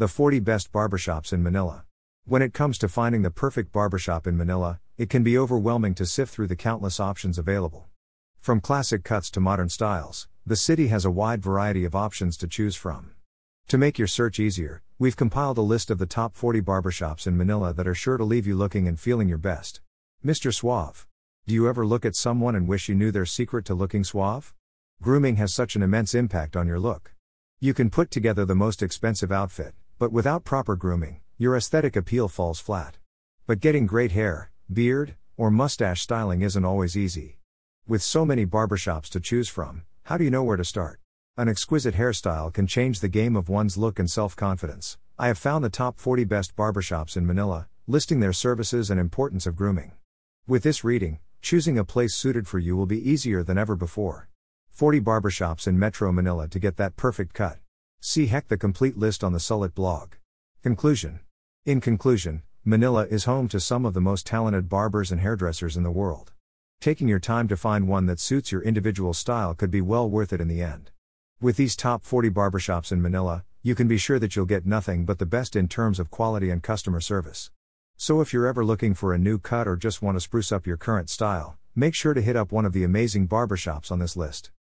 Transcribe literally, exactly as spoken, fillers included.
The forty Best Barbershops in Manila. When it comes to finding the perfect barbershop in Manila, it can be overwhelming to sift through the countless options available. From classic cuts to modern styles, the city has a wide variety of options to choose from. To make your search easier, we've compiled a list of the top forty barbershops in Manila that are sure to leave you looking and feeling your best. Mister Suave. Do you ever look at someone and wish you knew their secret to looking suave? Grooming has such an immense impact on your look. You can put together the most expensive outfit, but without proper grooming, your aesthetic appeal falls flat. But getting great hair, beard, or mustache styling isn't always easy. With so many barbershops to choose from, how do you know where to start? An exquisite hairstyle can change the game of one's look and self-confidence. I have found the top forty best barbershops in Manila, listing their services and importance of grooming. With this reading, choosing a place suited for you will be easier than ever before. forty barbershops in Metro Manila to get that perfect cut. See heck the complete list on the Sulit blog. Conclusion. In conclusion, Manila is home to some of the most talented barbers and hairdressers in the world. Taking your time to find one that suits your individual style could be well worth it in the end. With these top forty barbershops in Manila, you can be sure that you'll get nothing but the best in terms of quality and customer service. So if you're ever looking for a new cut or just want to spruce up your current style, make sure to hit up one of the amazing barbershops on this list.